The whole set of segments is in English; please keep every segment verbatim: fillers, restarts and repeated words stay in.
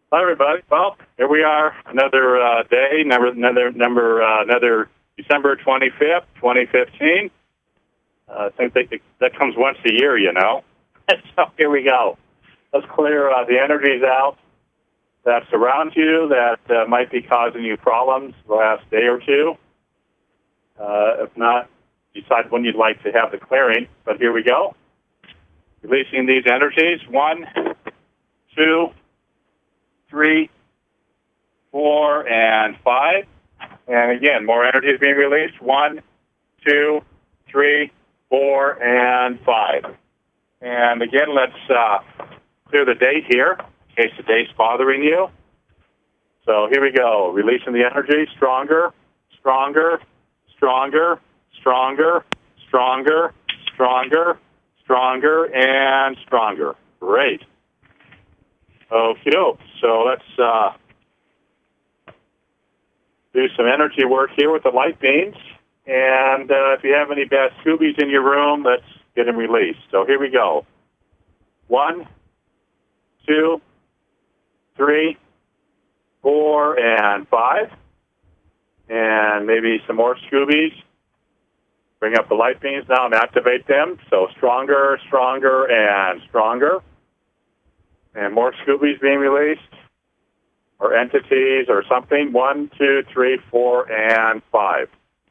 Hi, everybody. Well, here we are, another uh, day, number, another number, uh, another December twenty-fifth, twenty fifteen. Uh, I think that, that comes once a year, you know. So here we go. Let's clear uh, the energies out that surround you that uh, might be causing you problems the last day or two. Uh, if not, decide when you'd like to have the clearing. But here we go. Releasing these energies. One, two, three, four, and five. And again, more energy is being released. One, two, three, four, and five. And again, let's uh, clear the date here in case the date's bothering you. So here we go. Releasing the energy. Stronger, stronger, stronger, stronger, stronger, stronger, stronger, and stronger. Great. Okay, so let's uh, do some energy work here with the light beams. And uh, if you have any bad Scoobies in your room, let's get them released. So here we go. One, two, three, four, and five. And maybe some more Scoobies. Bring up the light beams now and activate them. So stronger, stronger, and stronger. And more Scoobies being released, or entities, or something. One, two, three, four, and five.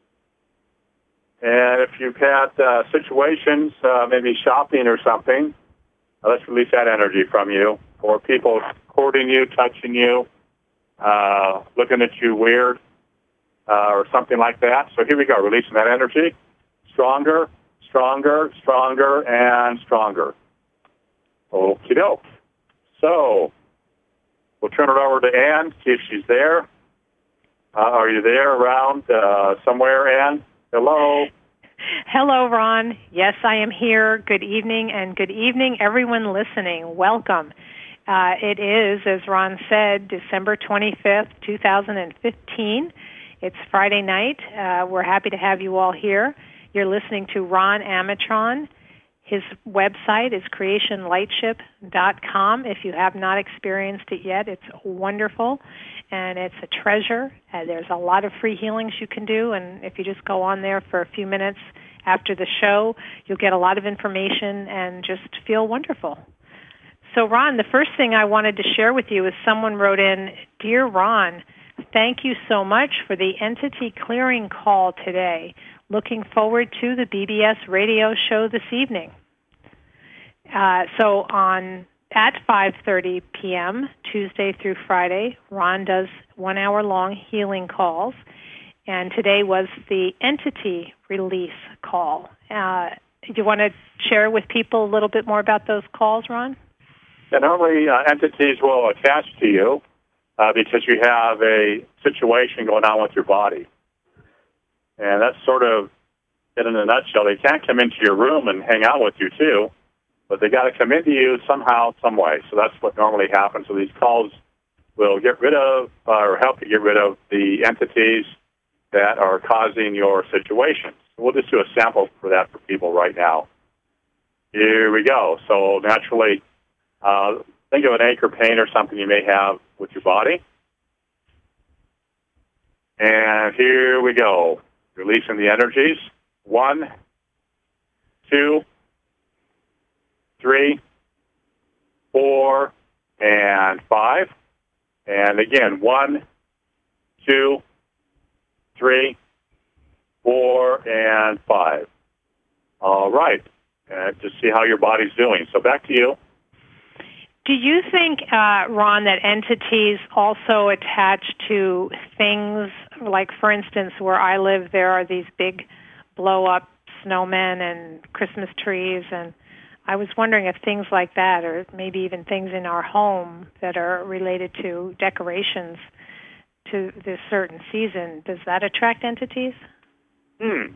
And if you've had uh, situations, uh, maybe shopping or something, uh, let's release that energy from you. Or people courting you, touching you, uh, looking at you weird, uh, or something like that. So here we go, releasing that energy. Stronger, stronger, stronger, and stronger. Okie doke. So, we'll turn it over to Ann, see if she's there. Uh, are you there around uh, somewhere, Ann? Hello? Hello, Ron. Yes, I am here. Good evening, and good evening, everyone listening. Welcome. Uh, it is, as Ron said, December twenty-fifth, twenty fifteen. It's Friday night. Uh, we're happy to have you all here. You're listening to Ron Amatron. His website is creation lightship dot com. If you have not experienced it yet, it's wonderful, and it's a treasure. Uh, there's a lot of free healings you can do, and if you just go on there for a few minutes after the show, you'll get a lot of information and just feel wonderful. So, Ron, the first thing I wanted to share with you is someone wrote in, Dear Ron, thank you so much for the entity clearing call today. Looking forward to the B B S radio show this evening. Uh, so on at five thirty p.m., Tuesday through Friday, Ron does one-hour-long healing calls, and today was the entity release call. Uh, do you want to share with people a little bit more about those calls, Ron? Yeah, normally uh, entities will attach to you uh, because you have a situation going on with your body. And that's sort of it in a nutshell. They can't come into your room and hang out with you, too, but they got to come into you somehow, some way. So that's what normally happens. So these calls will get rid of uh, or help you get rid of the entities that are causing your situation. So we'll just do a sample for that for people right now. Here we go. So naturally, uh, think of an ache or pain or something you may have with your body. And here we go. Releasing the energies. One, two, three, four, and five. And again, one, two, three, four, and five. All right. And just see how your body's doing. So back to you. Do you think, uh, Ron, that entities also attach to things, like, for instance, where I live, there are these big blow-up snowmen and Christmas trees, and I was wondering if things like that, or maybe even things in our home that are related to decorations to this certain season, does that attract entities? Hmm.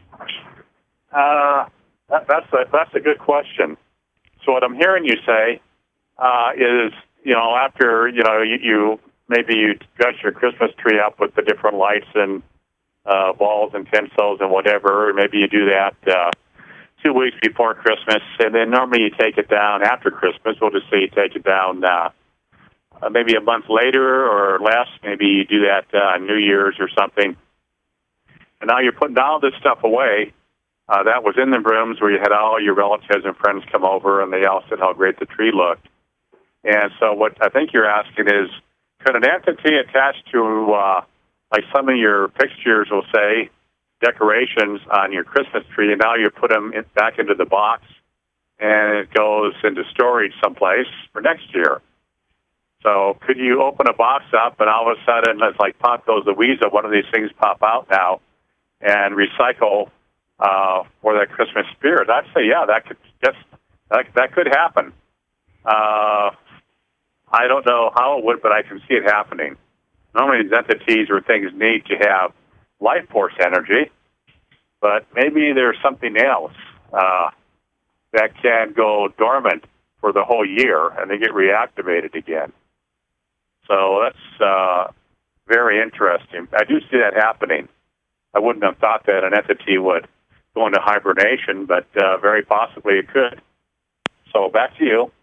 Uh, that, that's, a, that's a good question. So what I'm hearing you say Uh, is, you know, after, you know, you, you maybe you dress your Christmas tree up with the different lights and uh, balls and tinsels and whatever. Maybe you do that uh, two weeks before Christmas, and then normally you take it down after Christmas. We'll just say you take it down uh, uh, maybe a month later or less. Maybe you do that uh, New Year's or something. And now you're putting all this stuff away uh, that was in the rooms where you had all your relatives and friends come over, and they all said how great the tree looked. And so what I think you're asking is, could an entity attached to, uh, like some of your fixtures will say, decorations on your Christmas tree, and now you put them in, back into the box, and it goes into storage someplace for next year. So could you open a box up, and all of a sudden, it's like Pop Goes the Weasel, one of these things pop out now, and recycle uh, for that Christmas spirit? I'd say, yeah, that could just that, that could happen. Uh, I don't know how it would, but I can see it happening. Normally, these entities or things need to have life force energy, but maybe there's something else uh, that can go dormant for the whole year, and they get reactivated again. So that's uh, very interesting. I do see that happening. I wouldn't have thought that an entity would go into hibernation, but uh, very possibly it could. So back to you.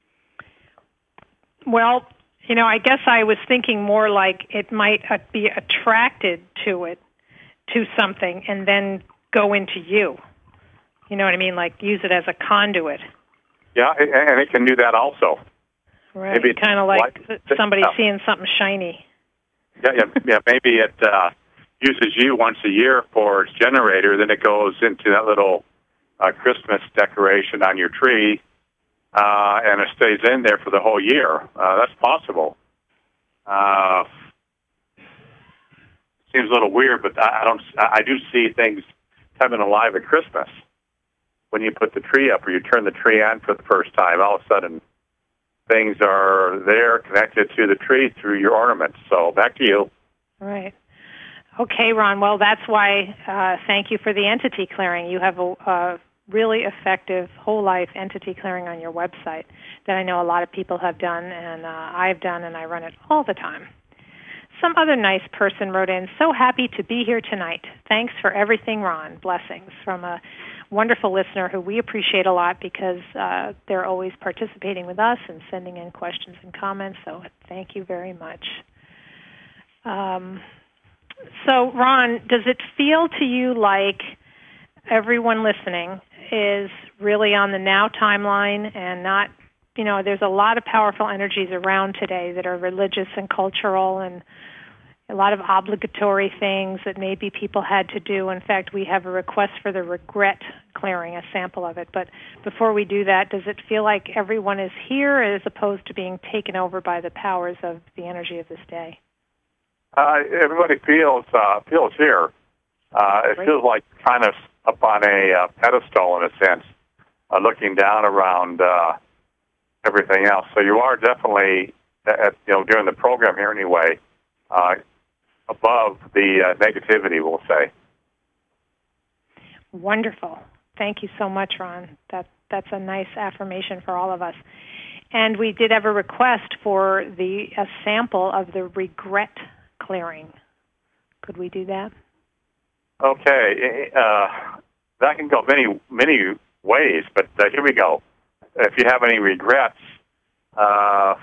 Well, you know, I guess I was thinking more like it might be attracted to it, to something, and then go into you. You know what I mean? Like use it as a conduit. Yeah, and it can do that also. Right, kind of like light, somebody yeah. seeing something shiny. Yeah, yeah, yeah. Maybe it uh, uses you once a year for its generator, then it goes into that little uh, Christmas decoration on your tree, Uh, and it stays in there for the whole year. Uh, that's possible. Uh, seems a little weird, but I, I don't. I do see things coming alive at Christmas when you put the tree up or you turn the tree on for the first time. All of a sudden, things are there connected to the tree through your ornaments. So back to you. Right. Okay, Ron. Well, that's why. Uh, thank you for the entity clearing. You have a. a really effective whole life entity clearing on your website that I know a lot of people have done, and uh, I've done, and I run it all the time. Some other nice person wrote in, so happy to be here tonight. Thanks for everything, Ron. Blessings, from a wonderful listener who we appreciate a lot because uh, they're always participating with us and sending in questions and comments, so thank you very much. Um, so, Ron, does it feel to you like everyone listening is really on the now timeline and not, you know, there's a lot of powerful energies around today that are religious and cultural and a lot of obligatory things that maybe people had to do. In fact, we have a request for the regret clearing, a sample of it. But before we do that, does it feel like everyone is here as opposed to being taken over by the powers of the energy of this day? Uh, everybody feels uh, feels here. Uh, it Great. feels like kind of up on a uh, pedestal in a sense, uh, looking down around uh, everything else. So you are definitely, at, you know, during the program here anyway, uh, above the uh, negativity, we'll say. Wonderful. Thank you so much, Ron. That that's a nice affirmation for all of us. And we did have a request for the a sample of the regret clearing. Could we do that? Okay, uh, that can go many, many ways, but uh, here we go. If you have any regrets, uh,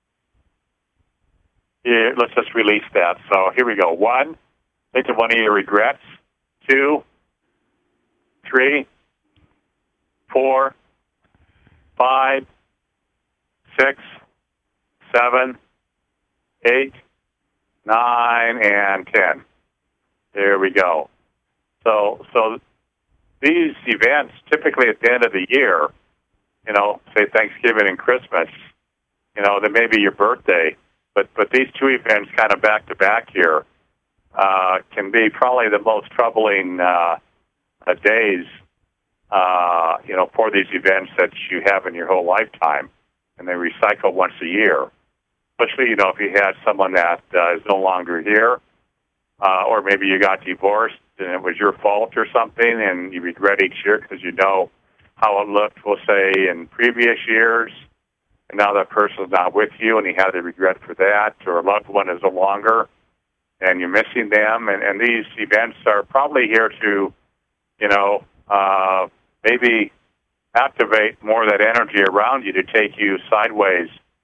yeah, let's just release that. So here we go. One, think of one of your regrets. Two, three, four, five, six, seven, eight, nine, and ten. There we go. So, so these events, typically at the end of the year, you know, say Thanksgiving and Christmas, you know, then maybe your birthday, but but these two events kind of back to back here uh, can be probably the most troubling uh, uh, days, uh, you know, for these events that you have in your whole lifetime, and they recycle once a year. Especially, you know, if you had someone that uh, is no longer here. Uh, or maybe you got divorced and it was your fault or something, and you regret each year because you know how it looked, we'll say, in previous years, and now that person's not with you and you have the regret for that, or a loved one is no longer, and you're missing them. And, and these events are probably here to, you know, uh, maybe activate more of that energy around you to take you sideways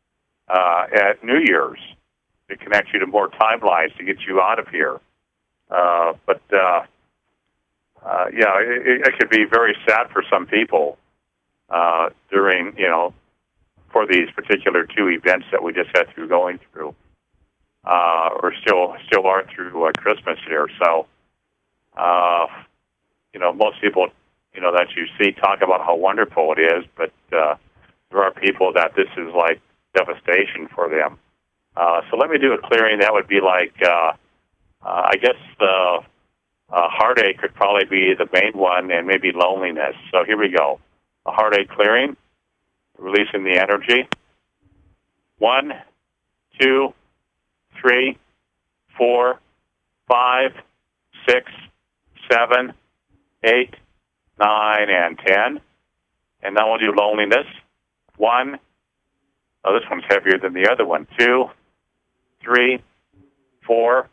uh, at New Year's to connect you to more timelines to get you out of here. Uh, but, uh, uh, yeah, it, it could be very sad for some people uh, during, you know, for these particular two events that we just had through going through, uh, or still still are through uh, Christmas here. So, uh, you know, most people, you know, that you see talk about how wonderful it is, but uh, there are people that this is like devastation for them. Uh, so let me do a clearing. That would be like, uh, uh, I guess the uh, heartache could probably be the main one, and maybe loneliness. So here we go. A heartache clearing, releasing the energy. One, two, three, four, five, six, seven, eight, nine, and ten. And now we'll do loneliness. One. Oh, this one's heavier than the other one. Two, three, four,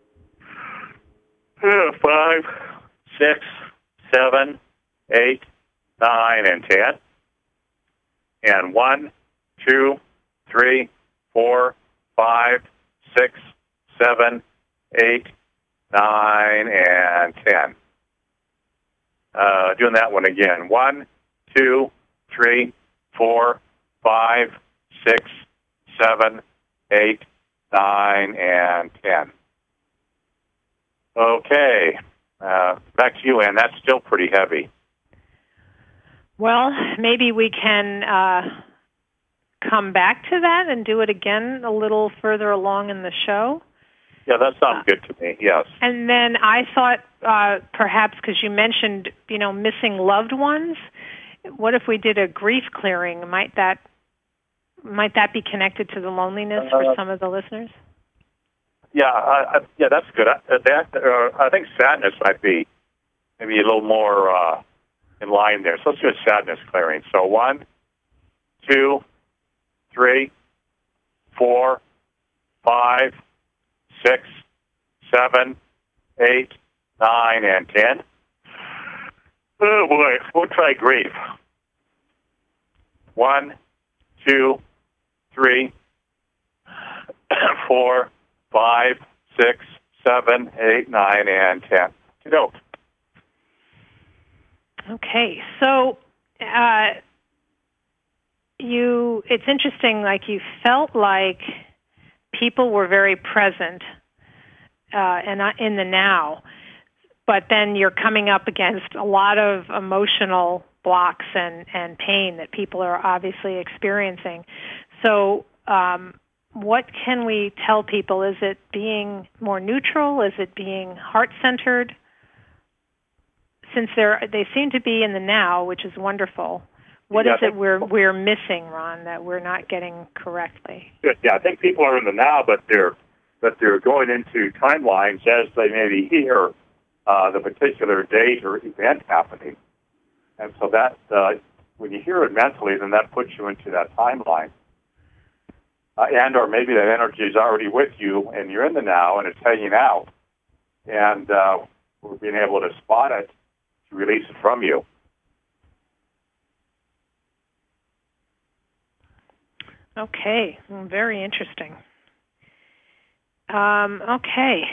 five, six, seven, eight, nine, and ten. And one, two, three, four, five, six, seven, eight, nine, and ten. Uh, doing that one again. One, two, three, four, five, six, seven, eight, nine, and ten. Okay. Uh, back to you, Ann. That's still pretty heavy. Well, maybe we can uh, come back to that and do it again a little further along in the show. Yeah, that sounds good to me, yes. And then I thought uh, perhaps because you mentioned, you know, missing loved ones, what if we did a grief clearing? Might that might that be connected to the loneliness for uh, some of the listeners? Yeah, I, I, yeah, that's good. I, that, uh, I think sadness might be maybe a little more uh, in line there. So let's do a sadness clearing. So one, two, three, four, five, six, seven, eight, nine, and ten. Oh boy, we'll try grief. One, two, three, four, five, six, seven, eight, nine, and ten. Dope. Okay, so uh, you. It's interesting. Like you felt like people were very present uh, and in the now, but then you're coming up against a lot of emotional blocks and, and pain that people are obviously experiencing. So um, what can we tell people? Is it being more neutral? Is it being heart-centered? Since they're, they seem to be in the now, which is wonderful, what yeah, is it we're we're missing, Ron, that we're not getting correctly? Yeah, I think people are in the now, but they're but they're going into timelines as they maybe hear uh, the particular date or event happening, and so that uh, when you hear it mentally, then that puts you into that timeline, uh, and or maybe that energy is already with you, and you're in the now, and it's hanging out, and uh, we're being able to spot it, to release it from you. Okay, well, very interesting. Um, okay.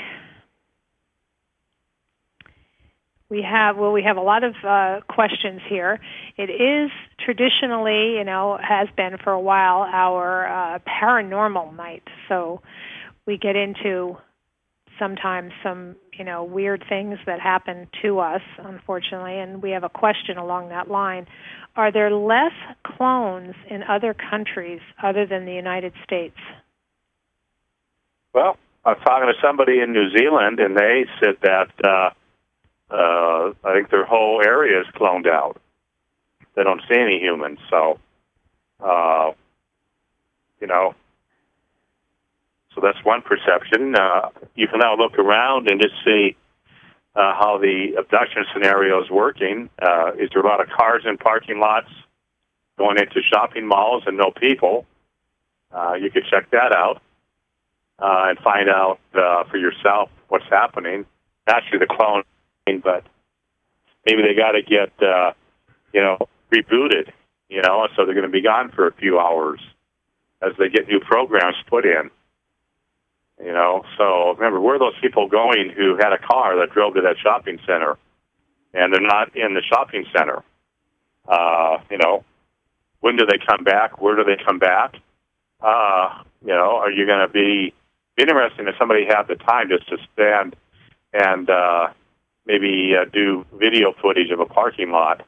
We have, well, we have a lot of uh, questions here. It is traditionally, you know, has been for a while, our uh, paranormal night. So we get into sometimes some, you know, weird things that happen to us, unfortunately, and we have a question along that line. Are there less clones in other countries other than the United States? Well, I was talking to somebody in New Zealand, and they said that uh, uh, I think their whole area is cloned out. They don't see any humans, so, uh, you know, so that's one perception. Uh, you can now look around and just see uh, how the abduction scenario is working. Uh, is there a lot of cars in parking lots going into shopping malls and no people? Uh, you could check that out uh, and find out uh, for yourself what's happening. Actually, the clone, but maybe they got to get, uh, you know, rebooted, you know, so they're going to be gone for a few hours. as they get new programs put in. You know, so remember, where are those people going who had a car that drove to that shopping center, and they're not in the shopping center? Uh, you know, when do they come back? Where do they come back? Uh, you know, are you going to be interesting if somebody had the time just to stand and uh, maybe uh, do video footage of a parking lot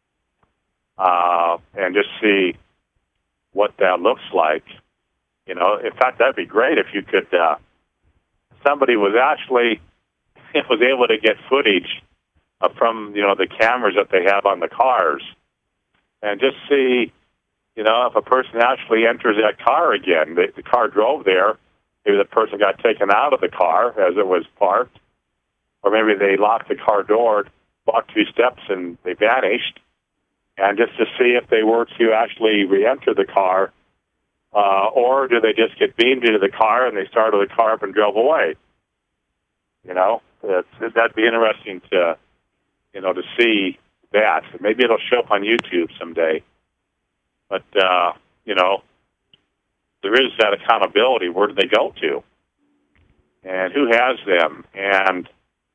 uh, and just see what that looks like? You know, in fact, that'd be great if you could. Uh, somebody was actually was able to get footage uh, from you know the cameras that they have on the cars, and just see, you know, if a person actually enters that car again. The, the car drove there. Maybe the person got taken out of the car as it was parked, or maybe they locked the car door, walked two steps, and they vanished. And just to see if they were to actually re-enter the car. Uh, or do they just get beamed into the car and they started the car up and drove away? You know, it's, that'd be interesting to, you know, to see that. Maybe it'll show up on YouTube someday. But, uh, you know, there is that accountability. Where do they go to? And who has them? And,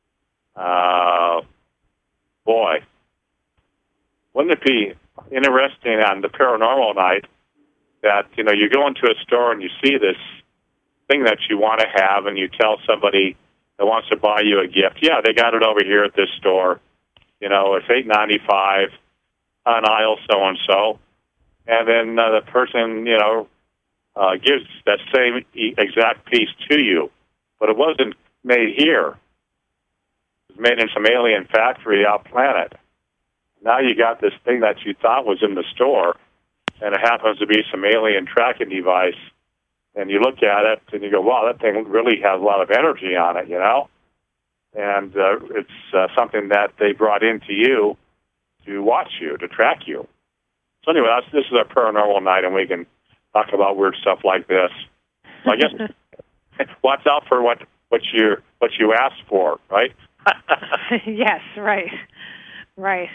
uh, boy, wouldn't it be interesting on the paranormal night that, you know, you go into a store and you see this thing that you want to have and you tell somebody that wants to buy you a gift, yeah, they got it over here at this store. You know, it's eight ninety-five on aisle so-and-so. And then uh, the person, you know, uh, gives that same e- exact piece to you. But it wasn't made here. It was made in some alien factory out planet. Now you got this thing that you thought was in the store, and it happens to be some alien tracking device, and you look at it, and you go, wow, that thing really has a lot of energy on it, you know? And uh, it's uh, something that they brought into you to watch you, to track you. So anyway, that's, this is our paranormal night, and we can talk about weird stuff like this. So I guess watch out for what, what, you, what you asked for, right? Yes, right, right.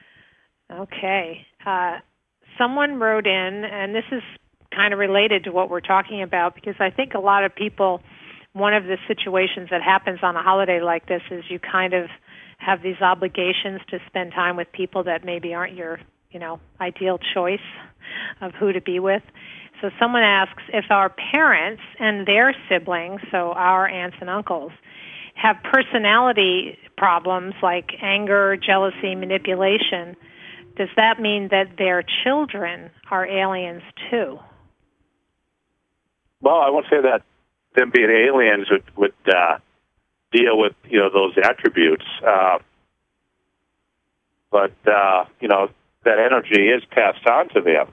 Okay. Uh, someone wrote in, and this is kind of related to what we're talking about, because I think a lot of people, one of the situations that happens on a holiday like this is you kind of have these obligations to spend time with people that maybe aren't your, you know, ideal choice of who to be with. So someone asks if our parents and their siblings, so our aunts and uncles, have personality problems like anger, jealousy, manipulation, does that mean that their children are aliens too? Well, I won't say that them being aliens would, would uh, deal with, you know, those attributes. Uh, but, uh, you know, that energy is passed on to them.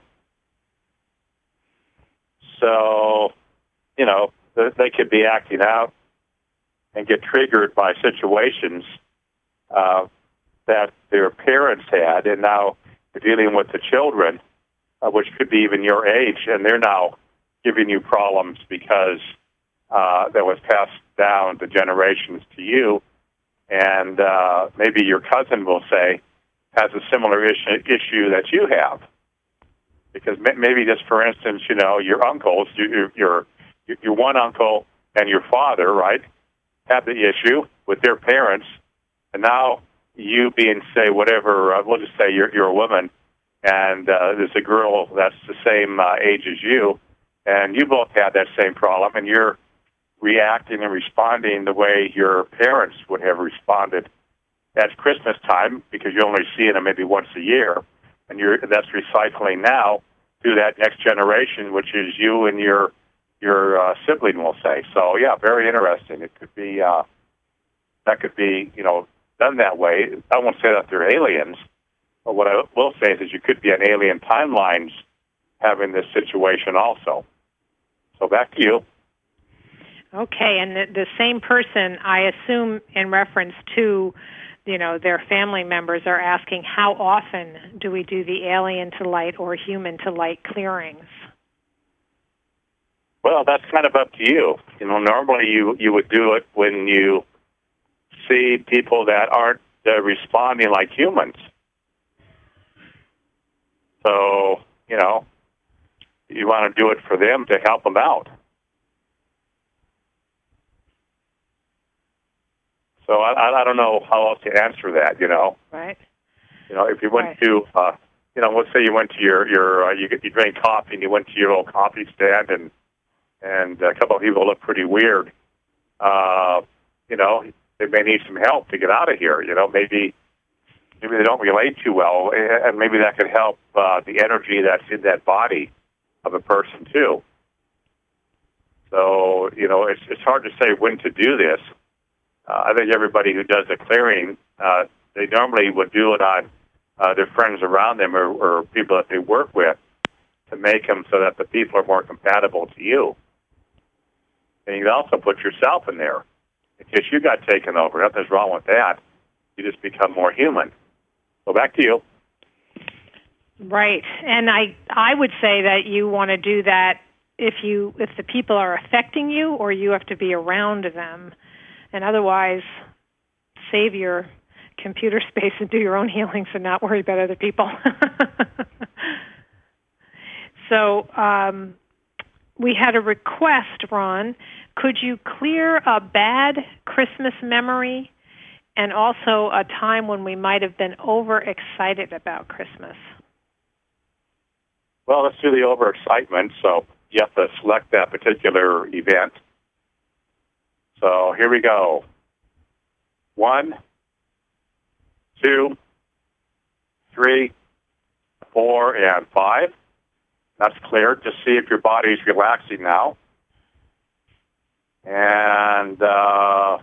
So, you know, they could be acting out and get triggered by situations uh, that their parents had, and now they're dealing with the children, uh, which could be even your age, and they're now giving you problems because uh, that was passed down the generations to you, and uh, maybe your cousin will say has a similar issue, issue that you have. Because maybe just, for instance, you know, your uncles, your, your, your one uncle and your father, right, have the issue with their parents, and now you being, say, whatever, uh, we'll just say you're, you're a woman, and uh, there's a girl that's the same uh, age as you, and you both had that same problem, and you're reacting and responding the way your parents would have responded at Christmas time, because you're only seeing them maybe once a year, and you're that's recycling now to that next generation, which is you and your your uh, sibling, we'll say. So, yeah, very interesting. It could be, uh, that could be, you know, done that way. I won't say that they're aliens, but what I will say is you could be on alien timelines having this situation also. So back to you. Okay, and the, the same person, I assume in reference to, you know, their family members, are asking how often do we do the alien to light or human to light clearings? Well, that's kind of up to you. You know, normally you, you would do it when you see people that aren't uh, responding like humans. So, you know, you want to do it for them to help them out. So I, I don't know how else to answer that, you know. Right. You know, if you went right. to, uh, you know, let's say you went to your, your uh, you, you drank coffee and you went to your old coffee stand and, and a couple of people look pretty weird. Uh, you know, they may need some help to get out of here. You know, maybe maybe they don't relate too well, and maybe that could help uh, the energy that's in that body of a person too. So, you know, it's it's hard to say when to do this. Uh, I think everybody who does a clearing, uh, they normally would do it on uh, their friends around them or, or people that they work with to make them so that the people are more compatible to you. And you can also put yourself in there. In case you got taken over, nothing's wrong with that. You just become more human. So back to you. Right. And I I would say that you want to do that if you if the people are affecting you or you have to be around them. And otherwise, save your computer space and do your own healings and not worry about other people. So um, we had a request, Ron. Could you clear a bad Christmas memory and also a time when we might have been overexcited about Christmas? Well, let's do the overexcitement. So you have to select that particular event. So here we go. One, two, three, four, and five. That's clear. Just see if your body's relaxing now. And uh,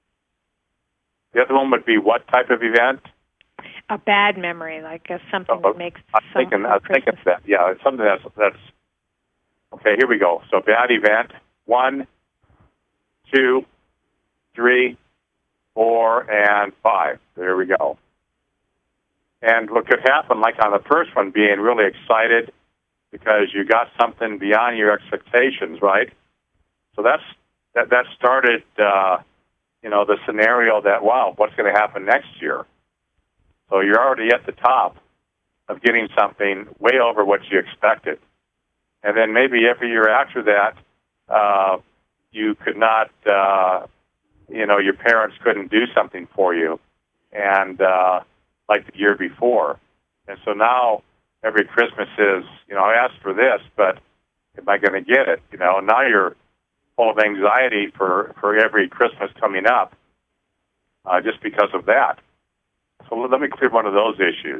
the other one would be what type of event? A bad memory, like uh, something oh, that makes I'm some thinking, I'm thinking that. Yeah, it's something that's, that's... Okay, here we go. So bad event. One, two, three, four, and five. There we go. And what could happen, like on the first one, being really excited because you got something beyond your expectations, right? So that's that. That started, uh, you know, the scenario that, wow, what's going to happen next year? So you're already at the top of getting something way over what you expected. And then maybe every year after that, uh, you could not, uh, you know, your parents couldn't do something for you, and uh, like the year before. And so now every Christmas is, you know, I asked for this, but am I going to get it? You know, and now you're full of anxiety for, for every Christmas coming up uh, just because of that. So let me clear one of those issues.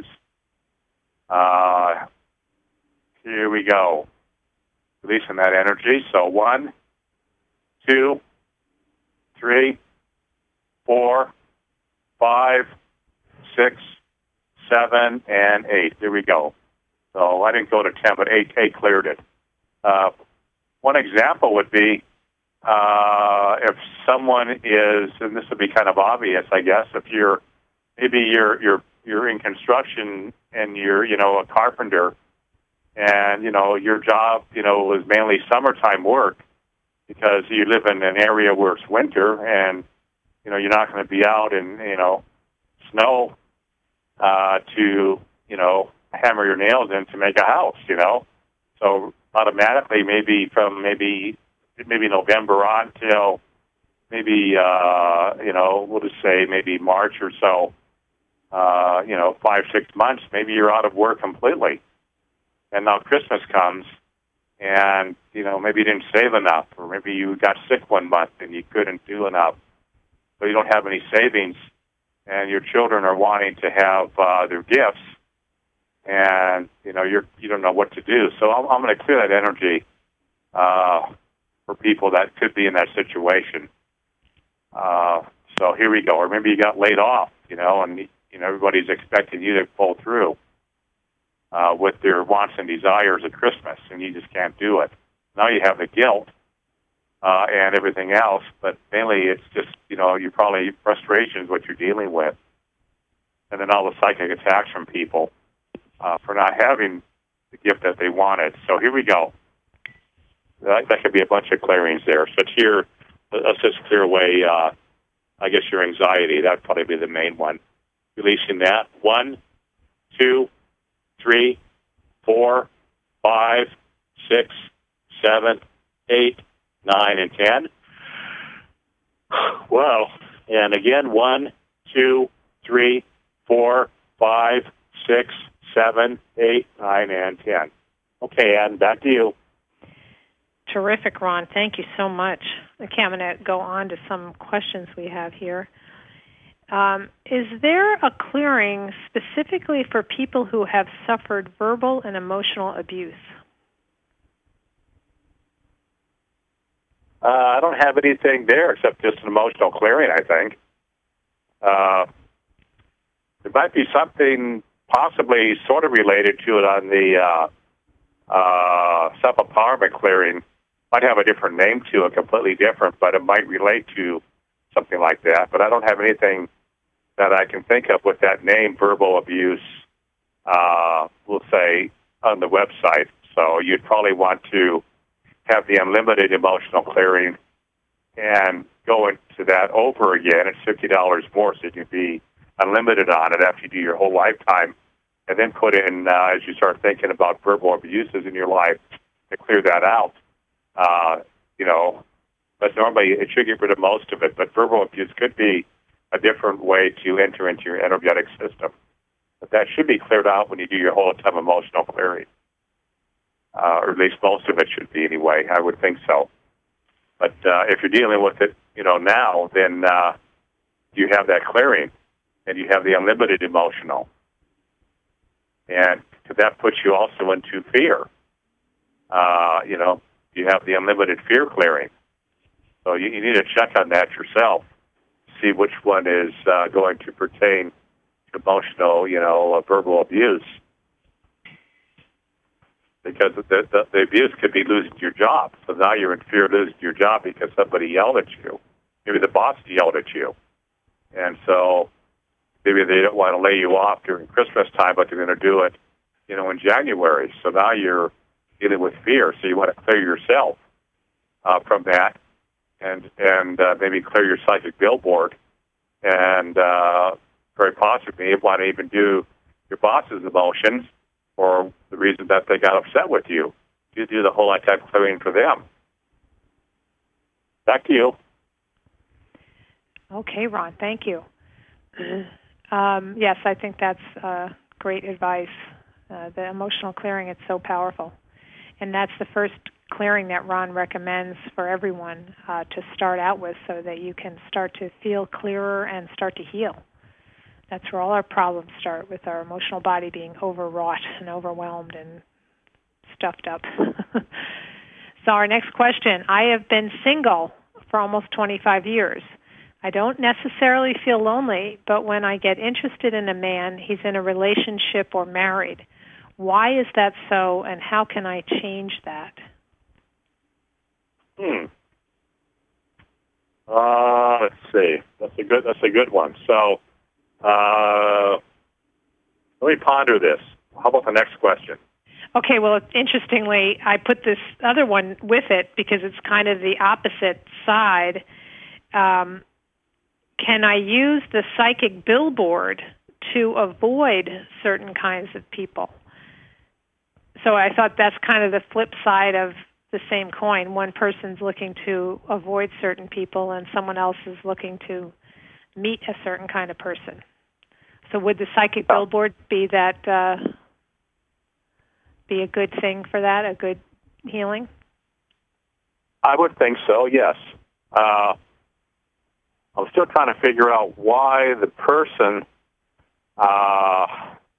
Uh, here we go. Releasing that energy. So one, two, three, four, five, six, seven, and eight. There we go. So I didn't go to ten, but eight, eight cleared it. Uh, one example would be uh, if someone is, and this would be kind of obvious, I guess, if you're maybe you're you're you're in construction and you're you know a carpenter, and you know your job you know is mainly summertime work because you live in an area where it's winter and you know you're not going to be out in you know snow uh, to you know hammer your nails in to make a house. You know, so automatically maybe from maybe maybe November on till maybe uh, you know we'll just say maybe March or so. Uh, you know, five, six months, maybe you're out of work completely. And now Christmas comes, and, you know, maybe you didn't save enough, or maybe you got sick one month and you couldn't do enough. So you don't have any savings, and your children are wanting to have uh, their gifts, and, you know, you're, you don't know what to do. So I'm, I'm going to clear that energy uh, for people that could be in that situation. Uh, so here we go. Or maybe you got laid off, you know, and you know, everybody's expecting you to pull through uh, with their wants and desires at Christmas, and you just can't do it. Now you have the guilt uh, and everything else, but mainly it's just, you know, you probably frustration is what you're dealing with. And then all the psychic attacks from people uh, for not having the gift that they wanted. So here we go. That, that could be a bunch of clearings there. So here, let's just clear away, uh, I guess, your anxiety. That would probably be the main one. Releasing that. One, two, three, four, five, six, seven, eight, nine, and ten. Well, and again, one, two, three, four, five, six, seven, eight, nine, and ten. Okay, Ann, back to you. Terrific, Ron. Thank you so much. Okay, I'm going to go on to some questions we have here. Um, is there a clearing specifically for people who have suffered verbal and emotional abuse? Uh, I don't have anything there except just an emotional clearing, I think. Uh, there might be something possibly sort of related to it on the uh, uh, self-empowerment clearing. Might have a different name to it, completely different, but it might relate to something like that. But I don't have anything that I can think of with that name, verbal abuse, uh, we'll say, on the website. So you'd probably want to have the unlimited emotional clearing and go into that over again. It's fifty dollars more, so you can be unlimited on it after you do your whole lifetime, and then put in, uh, as you start thinking about verbal abuses in your life, to clear that out. Uh, you know, but normally it should get rid of most of it, but verbal abuse could be a different way to enter into your energetic system. But that should be cleared out when you do your whole time emotional clearing. Uh, or at least most of it should be anyway. I would think so. But uh, if you're dealing with it, you know, now, then uh, you have that clearing, and you have the unlimited emotional. And that puts you also into fear. Uh, you know, you have the unlimited fear clearing. So you, you need to check on that yourself, see which one is uh, going to pertain to emotional, you know, uh, verbal abuse. Because the, the, the abuse could be losing your job. So now you're in fear of losing your job because somebody yelled at you. Maybe the boss yelled at you. And so maybe they don't want to lay you off during Christmas time, but they're going to do it, you know, in January. So now you're dealing with fear. So you want to clear yourself uh, from that and and uh, maybe clear your psychic billboard. And uh, very possibly you want to even do your boss's emotions or the reason that they got upset with you. You do the whole lifetime clearing for them. Back to you. Okay, Ron, thank you. Um, yes, I think that's uh, great advice. Uh, the emotional clearing, it's so powerful. And that's the first clearing that Ron recommends for everyone uh, to start out with so that you can start to feel clearer and start to heal. That's where all our problems start, with our emotional body being overwrought and overwhelmed and stuffed up. So our next question, I have been single for almost twenty-five years. I don't necessarily feel lonely, but when I get interested in a man, he's in a relationship or married. Why is that so, and how can I change that? Hmm. Uh, let's see. That's a good. That's a good one. So, uh, let me ponder this. How about the next question? Okay. Well, interestingly, I put this other one with it because it's kind of the opposite side. Um, can I use the psychic billboard to avoid certain kinds of people? So I thought that's kind of the flip side of the same coin. One person's looking to avoid certain people, and someone else is looking to meet a certain kind of person. So would the psychic billboard be that uh, be a good thing for that, a good healing? I would think so, yes. Uh, I'm still trying to figure out why the person uh,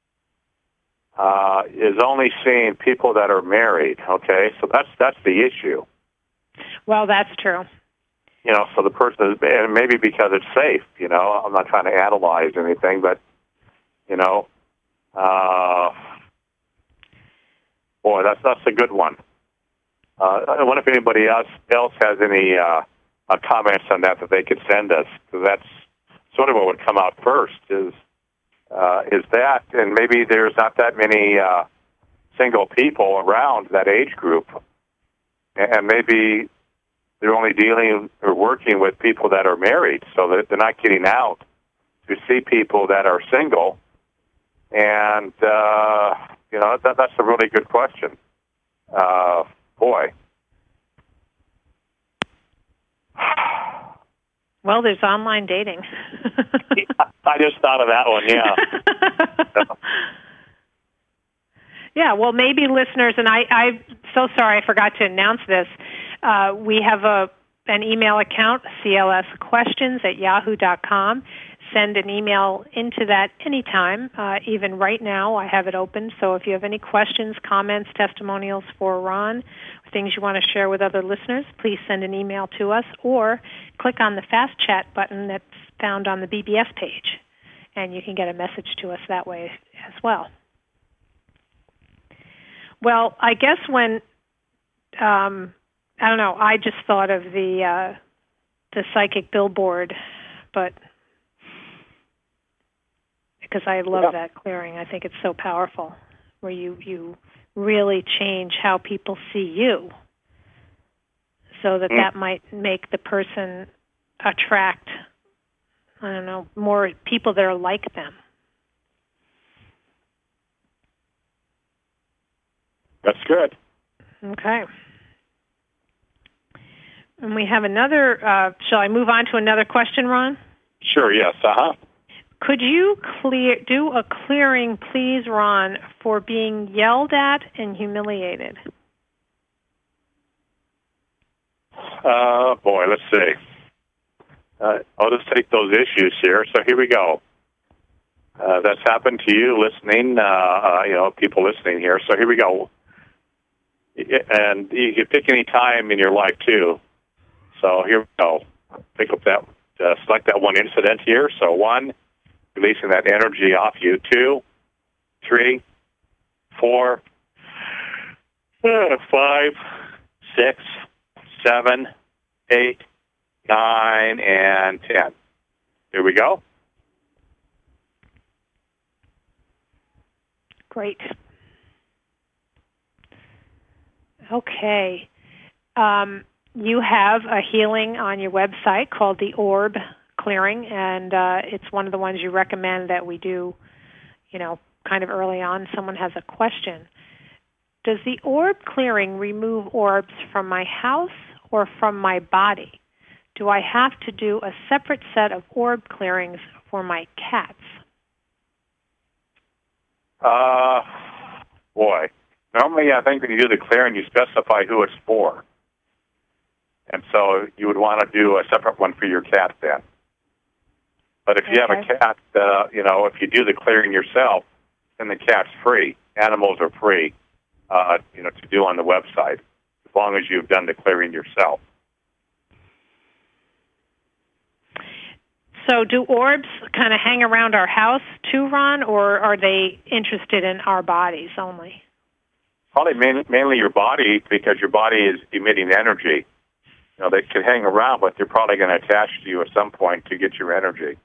uh, is only seeing people that are married. Okay, so that's that's the issue. Well, that's true. You know, so the person is, and maybe because it's safe. You know, I'm not trying to analyze anything, but you know, uh, boy, that's that's a good one. Uh, I wonder if anybody else else has any uh, uh, comments on that that they could send us, because that's sort of what would come out first. Is uh, is that, and maybe there's not that many uh, single people around that age group, and maybe they're only dealing or working with people that are married, so that they're not getting out to see people that are single. And uh, you know, that, that's a really good question. Uh, boy. Well, there's online dating. I just thought of that one, yeah. Yeah, well, maybe listeners, and I, I'm so sorry I forgot to announce this. Uh, we have a an email account, C L S questions at yahoo dot com. Send an email into that anytime, uh, even right now. I have it open. So if you have any questions, comments, testimonials for Ron, things you want to share with other listeners, please send an email to us or click on the Fast Chat button that's found on the B B S page, and you can get a message to us that way as well. Well, I guess when, um, I don't know, I just thought of the uh, the psychic billboard, but because I love yeah. that clearing. I think it's so powerful, where you, you really change how people see you, so that mm. that might make the person attract, I don't know, more people that are like them. That's good. Okay. And we have another, uh, shall I move on to another question, Ron? Sure, yes. Uh-huh. Could you clear do a clearing, please, Ron, for being yelled at and humiliated? Uh, boy, let's see. Uh, I'll just take those issues here. So here we go. Uh, that's happened to you listening, uh, uh, you know, people listening here. So here we go. And you can pick any time in your life, too. So here we go. Pick up that, uh, select that one incident here. So one, releasing that energy off you. Two, three, four, uh, five, six, seven, eight, nine, and ten. Here we go. Great. Okay. Um, you have a healing on your website called the Orb Clearing, and uh, it's one of the ones you recommend that we do, you know, kind of early on. Someone has a question. Does the Orb Clearing remove orbs from my house or from my body? Do I have to do a separate set of orb clearings for my cats? Uh, boy. Normally, I think when you do the clearing, you specify who it's for. And so you would want to do a separate one for your cat then. But if you okay. have a cat, uh, you know, if you do the clearing yourself, then the cat's free. Animals are free, uh, you know, to do on the website, as long as you've done the clearing yourself. So do orbs kind of hang around our house too, Ron, or are they interested in our bodies only? Probably mainly, mainly your body, because your body is emitting energy. You know, they can hang around, but they're probably going to attach to you at some point to get your energy.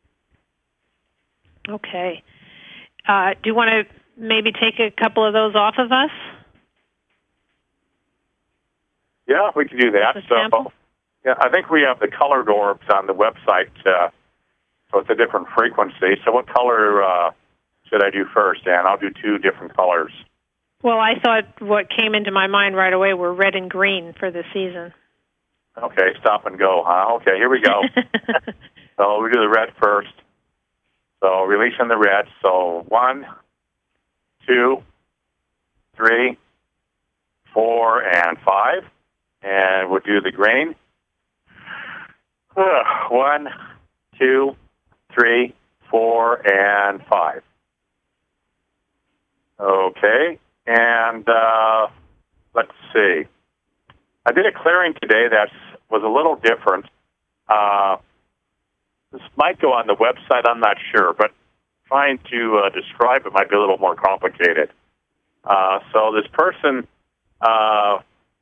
Okay. Uh, do you want to maybe take a couple of those off of us? Yeah, we can do that. So, yeah, I think we have the colored orbs on the website, uh, so it's a different frequency. So what color uh, should I do first, Dan? I'll do two different colors. Well, I thought what came into my mind right away were red and green for the season. Okay, stop and go, huh? Okay, here we go. So we do the red first. So releasing the red. So one, two, three, four, and five. And we'll do the green. Uh, one, two, three, four, and five. Okay. And uh, let's see. I did a clearing today that was a little different. Uh, this might go on the website, I'm not sure, but trying to uh, describe it might be a little more complicated. Uh, so this person uh,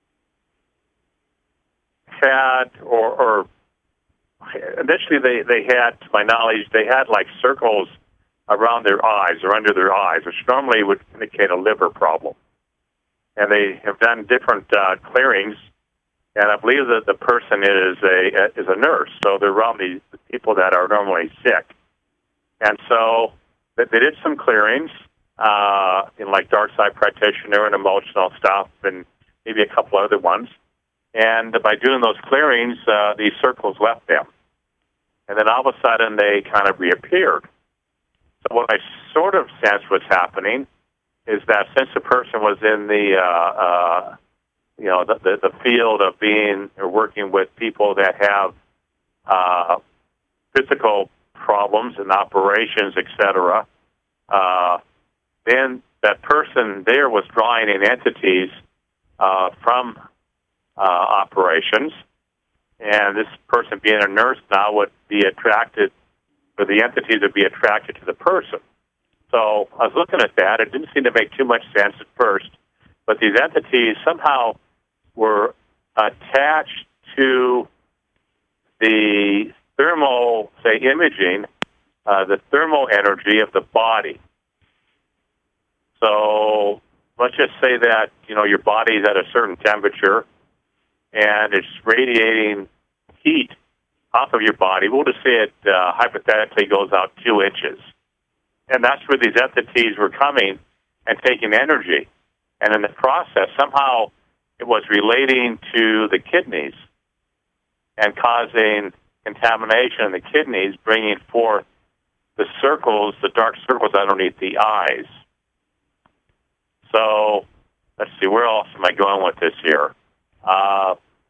had, or, or initially they, they had, to my knowledge, they had like circles around their eyes or under their eyes, which normally would indicate a liver problem. And they have done different uh, clearings, and I believe that the person is a is a nurse, so they're around the people that are normally sick. And so they, they did some clearings, uh, in like dark side practitioner and emotional stuff, and maybe a couple other ones. And by doing those clearings, uh, these circles left them. And then all of a sudden, they kind of reappeared. So what I sort of sensed was happening is that since the person was in the, uh, uh, you know, the, the, the field of being or working with people that have uh, physical problems and operations, et cetera, uh, then that person there was drawing in entities uh, from uh, operations, and this person being a nurse now would be attracted, or the entities would be attracted to the person. So I was looking at that. It didn't seem to make too much sense at first, but these entities somehow were attached to the thermal, say, imaging, uh, the thermal energy of the body. So let's just say that, you know, your body's at a certain temperature and it's radiating heat off of your body. We'll just say it uh, hypothetically goes out two inches. And that's where these entities were coming and taking energy. And in the process, somehow it was relating to the kidneys and causing contamination in the kidneys, bringing forth the circles, the dark circles underneath the eyes. So, let's see, where else am I going with this here? Uh,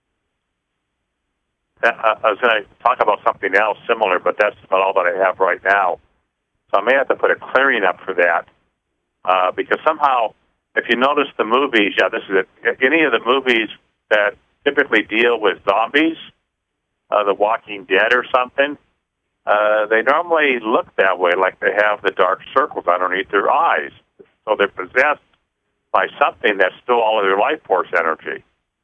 I was going to talk about something else similar, but that's about all that I have right now. So I may have to put a clearing up for that, uh, because somehow, if you notice the movies, yeah, this is it, any of the movies that typically deal with zombies, uh, The Walking Dead or something, uh, they normally look that way, like they have the dark circles underneath their eyes. So they're possessed by something that stole all of their life force energy.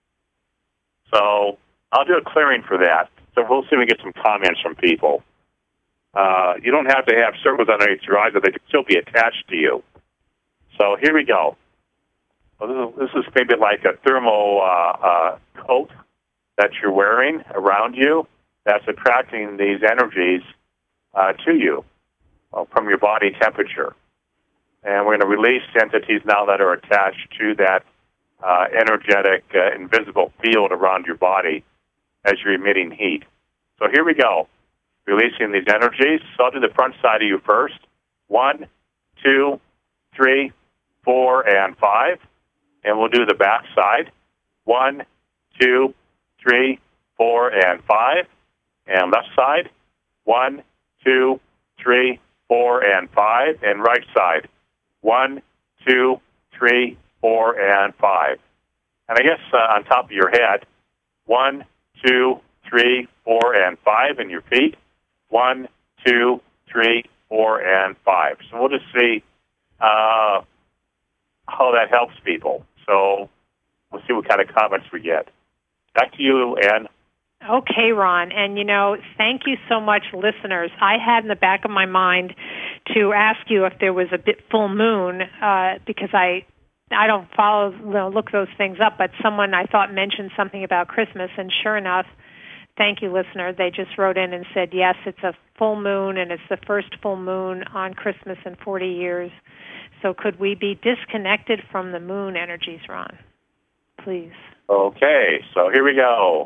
So I'll do a clearing for that. So we'll see if we get some comments from people. Uh, you don't have to have circles underneath your eyes, but they can still be attached to you. So here we go. Well, this, is, this is maybe like a thermal uh, uh, coat that you're wearing around you that's attracting these energies uh, to you uh, from your body temperature. And we're going to release entities now that are attached to that uh, energetic, uh, invisible field around your body as you're emitting heat. So here we go. Releasing these energies. So I'll do the front side of you first. One, two, three, four, and five. And we'll do the back side. One, two, three, four, and five. And left side. One, two, three, four, and five. And right side. One, two, three, four, and five. And I guess uh, on top of your head, one, two, three, four, and five, and your feet. One, two, three, four, and five. So we'll just see uh, how that helps people. So we'll see what kind of comments we get. Back to you, Ann. Okay, Ron. And, you know, thank you so much, listeners. I had in the back of my mind to ask you if there was a bit full moon, uh, because I I don't follow, you know, look those things up, but someone I thought mentioned something about Christmas, and sure enough, thank you, listener, they just wrote in and said, yes, it's a full moon, and it's the first full moon on Christmas in forty years. So could we be disconnected from the moon energies, Ron? Please. Okay, so here we go.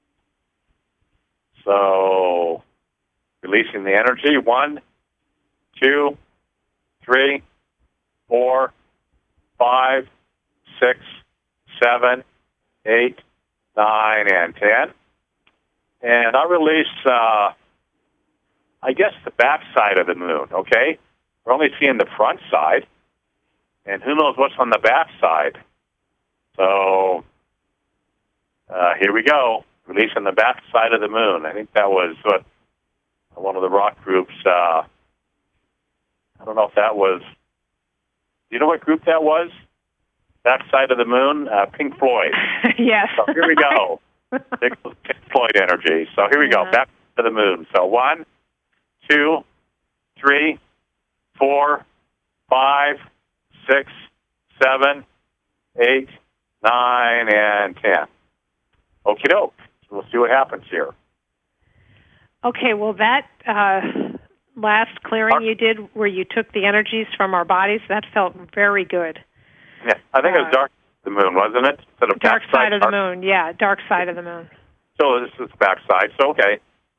So, releasing the energy. One, two, three, four, five, six, seven, eight, nine, and ten. And I'll release, uh, I guess, the back side of the moon, okay? We're only seeing the front side, and who knows what's on the back side. So, uh, here we go. Releasing the back side of the moon. I think that was what one of the rock groups, uh, I don't know if that was, do you know what group that was? Back side of the moon? Uh, Pink Floyd. Yes. So here we go. Pink Floyd energy. So here we yeah. go. Back to the moon. So one, two, three, four, five, six, seven, eight, nine, and ten. Okie doke. So we'll see what happens here. Okay, well, that uh, last clearing you did where you took the energies from our bodies, that felt very good. Yeah, I think uh, it was dark the moon, wasn't it? Instead of Dark backside, side of the dark- moon, yeah, dark side of the moon. So this is backside, so okay.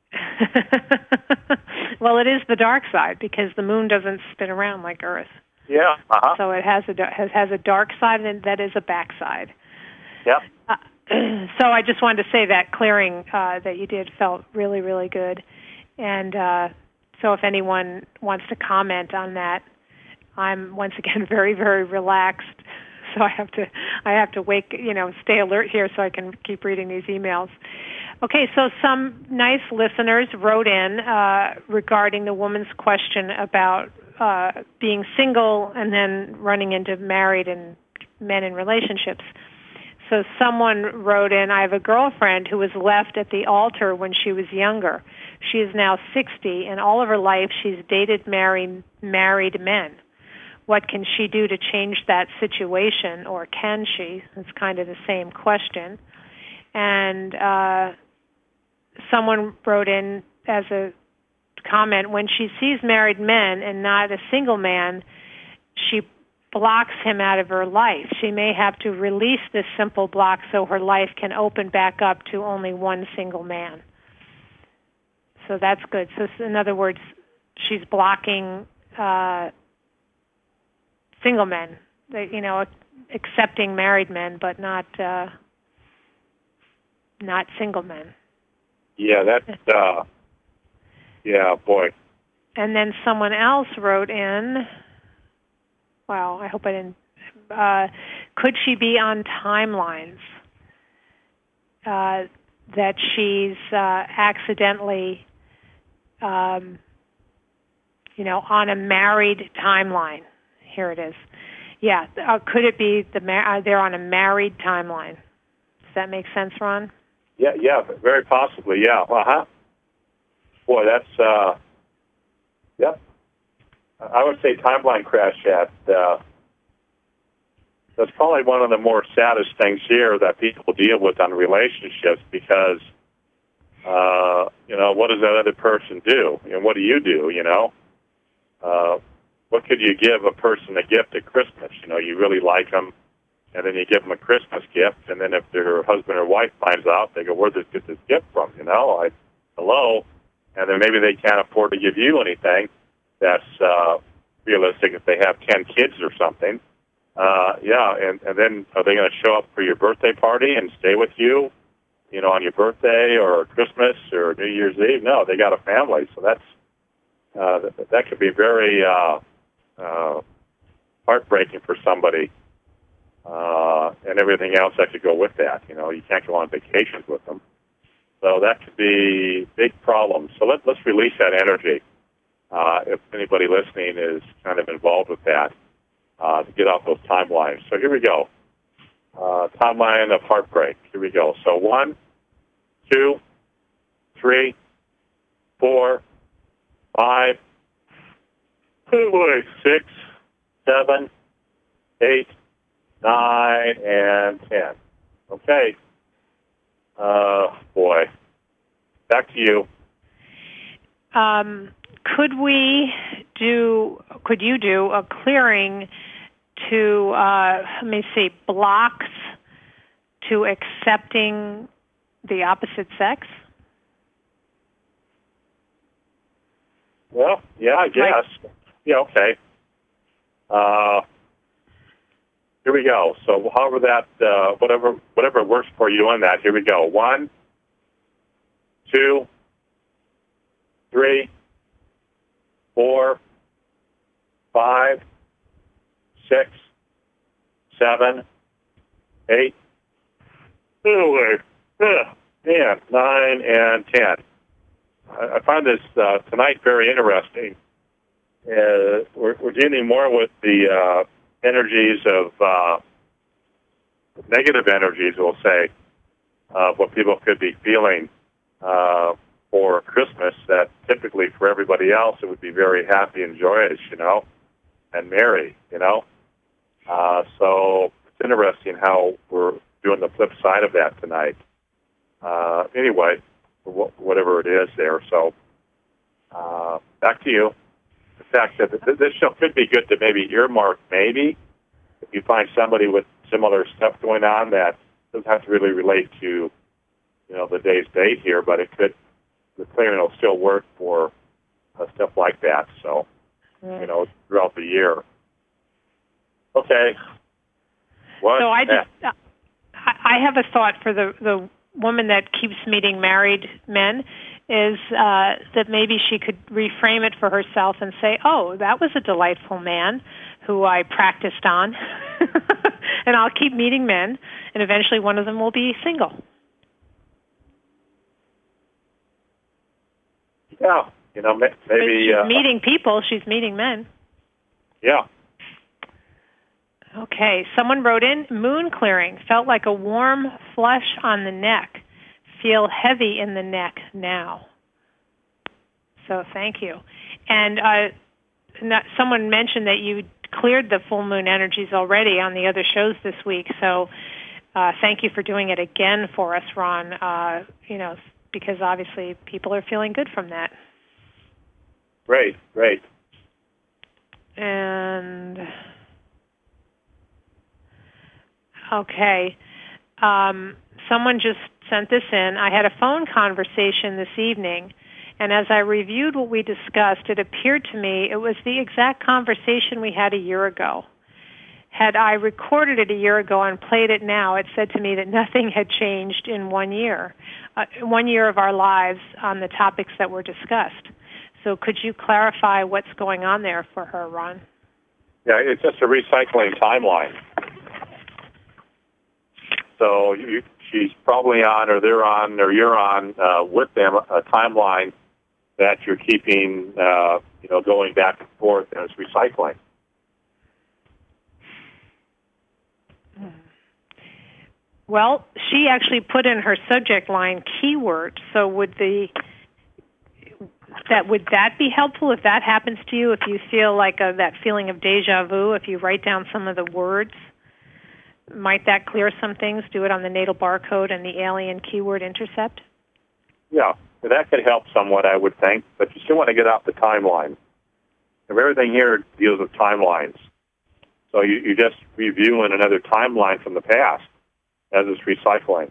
Well, it is the dark side because the moon doesn't spin around like Earth. Yeah, uh-huh. So it has a da- has has a dark side, and that is a backside. Yep. Uh, so I just wanted to say that clearing uh, that you did felt really, really good. And uh, so if anyone wants to comment on that, I'm once again very, very relaxed. So I have to I have to wake, you know, stay alert here so I can keep reading these emails. Okay, so some nice listeners wrote in uh, regarding the woman's question about uh, being single and then running into married and men in relationships. So someone wrote in, I have a girlfriend who was left at the altar when she was younger. She is now sixty, and all of her life she's dated married, married men. What can she do to change that situation, or can she? It's kind of the same question. And uh, someone wrote in as a comment, when she sees married men and not a single man, she blocks him out of her life. She may have to release this simple block so her life can open back up to only one single man. So that's good. So in other words, she's blocking uh, single men, you know, accepting married men, but not uh, not single men. Yeah, that's, uh, yeah, boy. And then someone else wrote in, wow, I hope I didn't, uh, could she be on timelines? Uh, that she's uh, accidentally, um, you know, on a married timeline. Here it is. Yeah, uh, could it be the mar- uh, they're on a married timeline? Does that make sense, Ron? Yeah, yeah, very possibly, yeah. Uh-huh. Boy, that's, uh, yep. I would say timeline crash at, uh, that's probably one of the more saddest things here that people deal with on relationships because, uh, you know, what does that other person do? And what do you do, you know? Uh, what could you give a person a gift at Christmas? You know, you really like them, and then you give them a Christmas gift, and then if their husband or wife finds out, they go, where did they get this gift from? You know, I, hello? And then maybe they can't afford to give you anything that's uh, realistic if they have ten kids or something. Uh, yeah, and, and then are they going to show up for your birthday party and stay with you, you know, on your birthday or Christmas or New Year's Eve? No, they got a family, so that's uh, that, that could be very uh, uh, heartbreaking for somebody. Uh, and everything else that could go with that. You know, you can't go on vacations with them. So that could be big problems. So let, let's release that energy. Uh, if anybody listening is kind of involved with that, uh, to get off those timelines. So here we go. Uh, timeline of heartbreak. Here we go. So one, two, three, four, five, six, seven, eight, nine, and ten. Okay. Uh, boy. Back to you. Um, could we do, could you do a clearing to, uh, let me see, blocks to accepting the opposite sex? Well, yeah, I guess. Right. Yeah, okay. Uh, Here we go. So however that, uh, whatever whatever works for you on that, here we go. One, two, three, four, five, six, seven, eight, oh, and nine, and ten. I, I find this uh, tonight very interesting. Uh, we're, we're dealing more with the uh, energies of uh, negative energies, we'll say, of what people could be feeling uh, for Christmas that typically for everybody else it would be very happy and joyous, you know, and merry, you know. Uh, so it's interesting how we're doing the flip side of that tonight. Uh, anyway, wh- whatever it is there. So uh, back to you. The fact that this show could be good to maybe earmark, maybe, if you find somebody with similar stuff going on that doesn't have to really relate to, you know, the day's date here, but it could, the clearing will still work for uh, stuff like that. So, mm. you know, throughout the year. Okay. What? So I just, uh, I have a thought for the, the woman that keeps meeting married men, is uh, that maybe she could reframe it for herself and say, oh, that was a delightful man who I practiced on, and I'll keep meeting men, and eventually one of them will be single. Yeah, you know, maybe... She's uh, meeting people, she's meeting men. Yeah. Okay, someone wrote in, moon clearing, felt like a warm flush on the neck. Feel heavy in the neck now. So thank you. And uh, not, someone mentioned that you cleared the full moon energies already on the other shows this week. So uh, thank you for doing it again for us, Ron. Uh, you know, because obviously people are feeling good from that. Great, great. And okay, um, someone just sent this in. I had a phone conversation this evening, and as I reviewed what we discussed, it appeared to me it was the exact conversation we had a year ago. Had I recorded it a year ago and played it now, it said to me that nothing had changed in one year, uh, one year of our lives on the topics that were discussed. So could you clarify what's going on there for her, Ron? Yeah, it's just a recycling timeline. So you, she's probably on, or they're on, or you're on uh, with them a timeline that you're keeping, uh, you know, going back and forth, and it's recycling. Well, she actually put in her subject line keyword. So would the that would that be helpful if that happens to you? If you feel like a, that feeling of deja vu, if you write down some of the words, might that clear some things? Do it on the natal barcode and the alien keyword intercept? Yeah, that could help somewhat, I would think, but you still want to get off the timeline. And everything here deals with timelines. So you, you just reviewing another timeline from the past as it's recycling.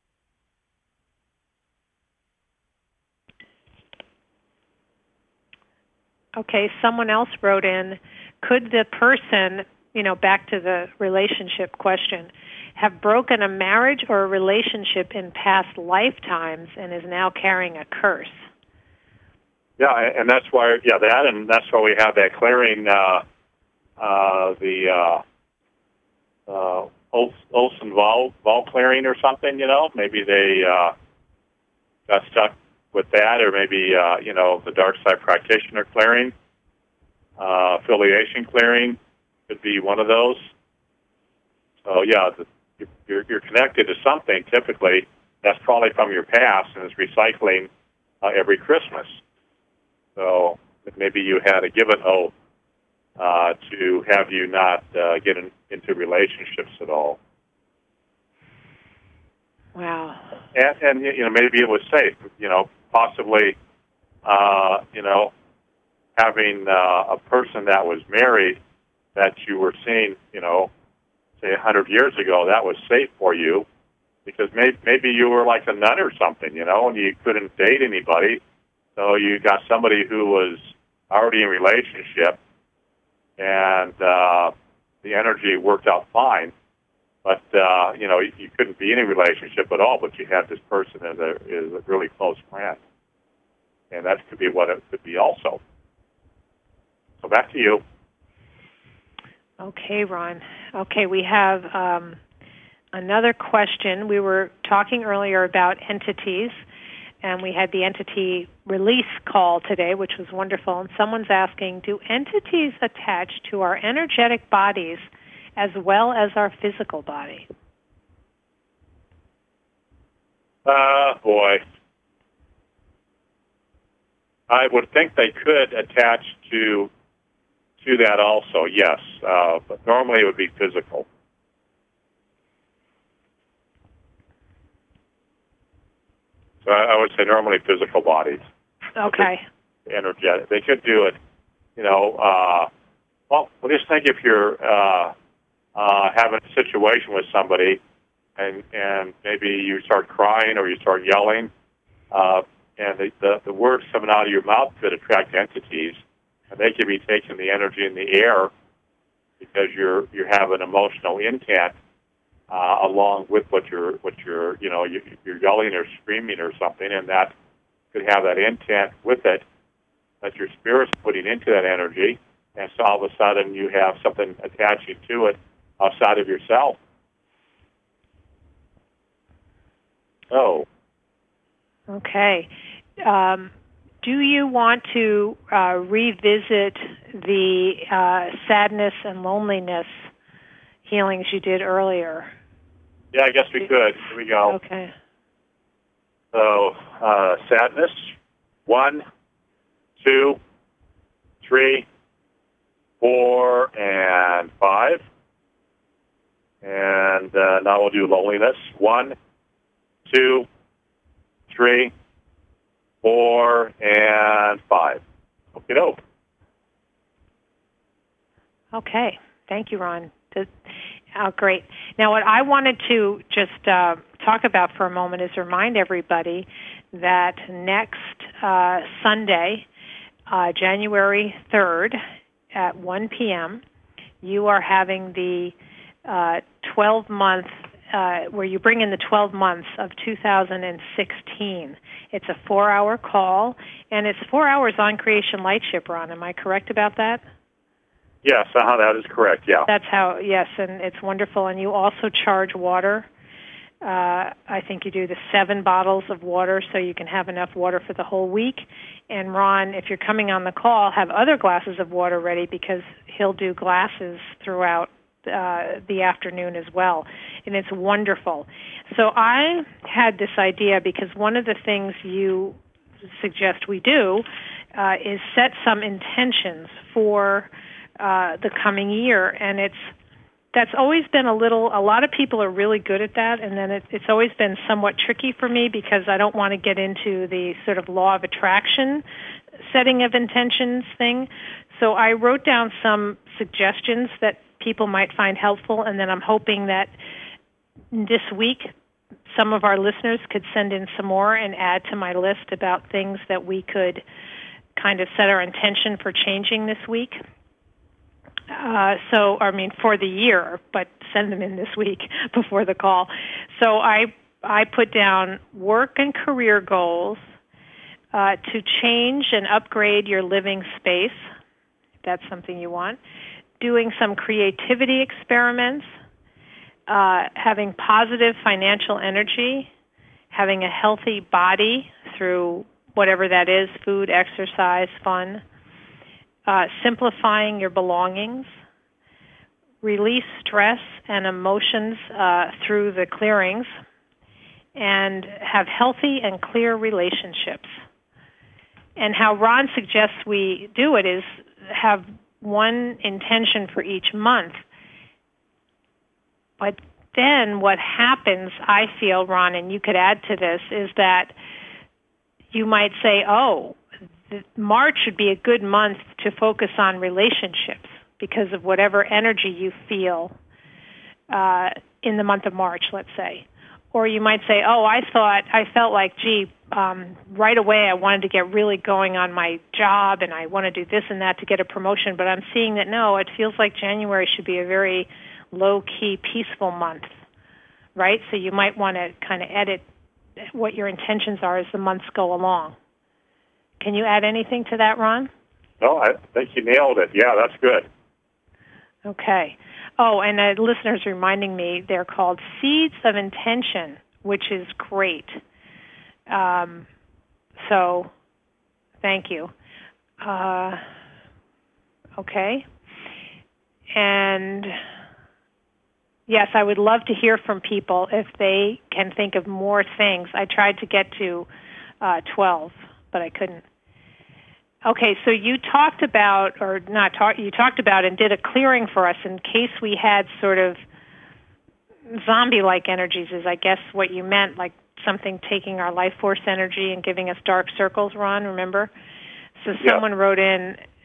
Okay, someone else wrote in, could the person, you know, back to the relationship question, have broken a marriage or a relationship in past lifetimes and is now carrying a curse? Yeah, and that's why, yeah, that, and that's why we have that clearing, uh, uh, the uh, uh, Olson Vol, Vol clearing or something, you know. Maybe they uh, got stuck with that, or maybe, uh, you know, the dark side practitioner clearing, uh, affiliation clearing could be one of those. So, yeah, the, you're, you're connected to something, typically, that's probably from your past, and is recycling uh, every Christmas. So maybe you had a given oath uh, to have you not uh, get in, into relationships at all. Wow. And, and, you know, maybe it was safe, you know, possibly, uh, you know, having uh, a person that was married that you were seeing, you know, say a hundred years ago, that was safe for you because maybe, maybe you were like a nun or something, you know, and you couldn't date anybody. So you got somebody who was already in a relationship, and uh, the energy worked out fine. But, uh, you know, you, you couldn't be in a relationship at all, but you had this person as a, as a really close friend. And that could be what it could be also. So back to you. Okay, Ron. Okay, we have um, another question. We were talking earlier about entities, and we had the entity release call today, which was wonderful. And someone's asking, do entities attach to our energetic bodies as well as our physical body? Uh, boy. I would think they could attach to to that also, yes. Uh, but normally it would be physical. So I, I would say normally physical bodies. Okay. Energetic. They could do it, you know, uh, well, well, just think if you're uh, uh, having a situation with somebody, and and maybe you start crying or you start yelling, uh, and the, the the words coming out of your mouth could attract entities, and they could be taking the energy in the air because you're you have an emotional intent uh, along with what you're what you're you know you, you're yelling or screaming or something, and that could have that intent with it that your spirit's putting into that energy, and so all of a sudden you have something attaching to it outside of yourself. Oh. Okay. Um, do you want to uh, revisit the uh, sadness and loneliness healings you did earlier? Yeah, I guess we could. Here we go. Okay. So, uh, sadness, one, two, three, four, and five. And uh, now we'll do loneliness. One, two, three, four, and five. Okay, doke. Okay. Thank you, Ron. Oh, great. Now, what I wanted to just uh, talk about for a moment is remind everybody that next uh, Sunday, uh, January third, at one p.m., you are having the uh, twelve-month, uh, where you bring in the twelve months of two thousand sixteen. It's a four-hour call, and it's four hours on Creation Lightship, Ron. Am I correct about that? Yes, uh-huh, that is correct, yeah. That's how, yes, and it's wonderful. And you also charge water. Uh, I think you do the seven bottles of water so you can have enough water for the whole week. And Ron, if you're coming on the call, have other glasses of water ready because he'll do glasses throughout uh, the afternoon as well. And it's wonderful. So I had this idea because one of the things you suggest we do uh, is set some intentions for Uh, the coming year, and it's that's always been a little. A lot of people are really good at that, and then it, it's always been somewhat tricky for me because I don't want to get into the sort of law of attraction setting of intentions thing. So I wrote down some suggestions that people might find helpful, and then I'm hoping that this week some of our listeners could send in some more and add to my list about things that we could kind of set our intention for changing this week. Uh, so, I mean, for the year, but send them in this week before the call. So I I put down work and career goals uh, to change and upgrade your living space, if that's something you want, doing some creativity experiments, uh, having positive financial energy, having a healthy body through whatever that is, food, exercise, fun, Uh, simplifying your belongings, release stress and emotions uh, through the clearings, and have healthy and clear relationships. And how Ron suggests we do it is have one intention for each month. But then what happens, I feel, Ron, and you could add to this, is that you might say, oh, March should be a good month to focus on relationships because of whatever energy you feel uh, in the month of March, let's say. Or you might say, oh, I thought, I felt like, gee, um, right away I wanted to get really going on my job and I want to do this and that to get a promotion, but I'm seeing that, no, it feels like January should be a very low-key, peaceful month, right? So you might want to kind of edit what your intentions are as the months go along. Can you add anything to that, Ron? No, I think you nailed it. Yeah, that's good. Okay. Oh, and a listener's reminding me they're called Seeds of Intention, which is great. Um, so, thank you. Uh, okay. And, yes, I would love to hear from people if they can think of more things. I tried to get to uh, twelve, but I couldn't. Okay, so you talked about, or not talk, you talked about and did a clearing for us in case we had sort of zombie-like energies is, I guess, what you meant, like something taking our life force energy and giving us dark circles, Ron, remember? So yeah. someone wrote in,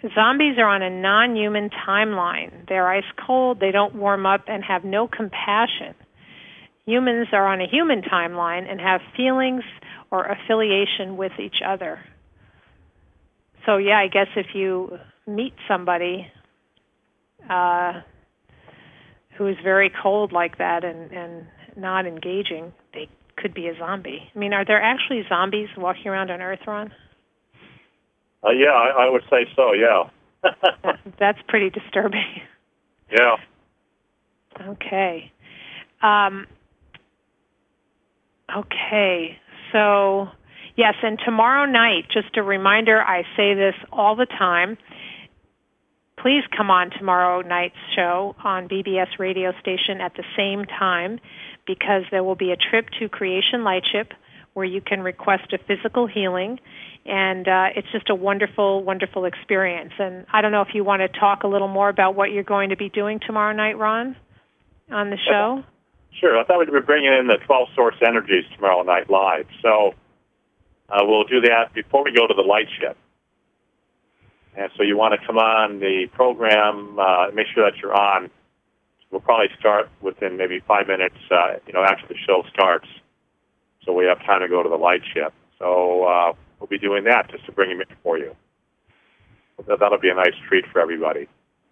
zombies are on a non-human timeline. They're ice cold, they don't warm up, and have no compassion. Humans are on a human timeline and have feelings or affiliation with each other. So, yeah, I guess if you meet somebody uh, who is very cold like that and, and not engaging, they could be a zombie. I mean, are there actually zombies walking around on Earth, Ron? Uh, yeah, I, I would say so, yeah. that, that's pretty disturbing. Yeah. Okay. Um, okay, so, yes, and tomorrow night, just a reminder, I say this all the time, please come on tomorrow night's show on B B S radio station at the same time, because there will be a trip to Creation Lightship where you can request a physical healing, and uh, it's just a wonderful, wonderful experience. And I don't know if you want to talk a little more about what you're going to be doing tomorrow night, Ron, on the show? Sure. I thought we'd be bringing in the twelve Source Energies tomorrow night live. So uh, we'll do that before we go to the Lightship. And so you want to come on the program, uh, make sure that you're on. We'll probably start within maybe five minutes, uh, you know, after the show starts. So we have time to go to the Lightship. So uh, we'll be doing that just to bring him in for you. That'll be a nice treat for everybody.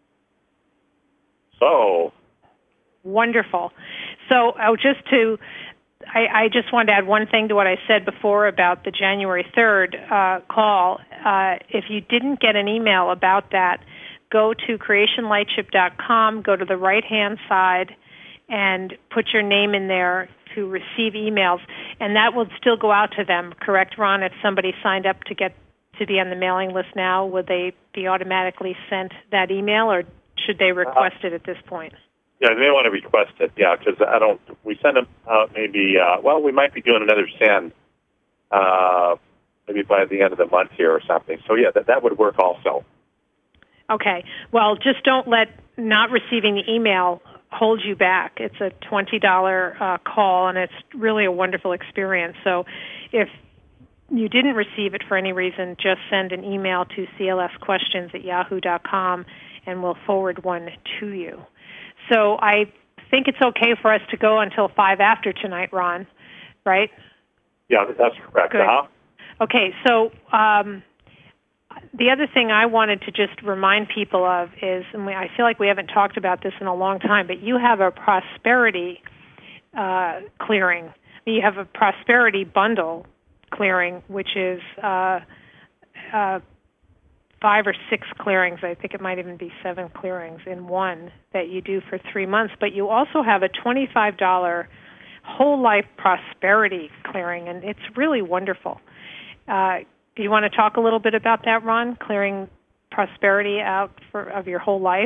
So. Wonderful. So oh, just to, I, I just wanted to add one thing to what I said before about the January third uh, call. Uh, if you didn't get an email about that, go to creation lightship dot com, go to the right-hand side, and put your name in there to receive emails, and that will still go out to them, correct, Ron? If somebody signed up to get to be on the mailing list now, would they be automatically sent that email, or should they request uh, it at this point? Yeah, they want to request it, yeah, because I don't, we send them out maybe, uh, well, we might be doing another send uh, maybe by the end of the month here or something. So, yeah, that, that would work also. Okay. Well, just don't let not receiving the email hold you back. It's a twenty dollars uh, call, and it's really a wonderful experience. So if you didn't receive it for any reason, just send an email to c l s questions at yahoo dot com, and we'll forward one to you. So I think it's okay for us to go until five after tonight, Ron, right? Yeah, that's correct. Good. Uh-huh. Okay, so um, the other thing I wanted to just remind people of is, and we, I feel like we haven't talked about this in a long time, but you have a prosperity uh, clearing. You have a prosperity bundle clearing, which is uh, uh, five or six clearings. I think it might even be seven clearings in one that you do for three months. But you also have a twenty-five dollars whole life prosperity clearing, and it's really wonderful. Uh, do you want to talk a little bit about that, Ron? Clearing prosperity out for, of your whole life?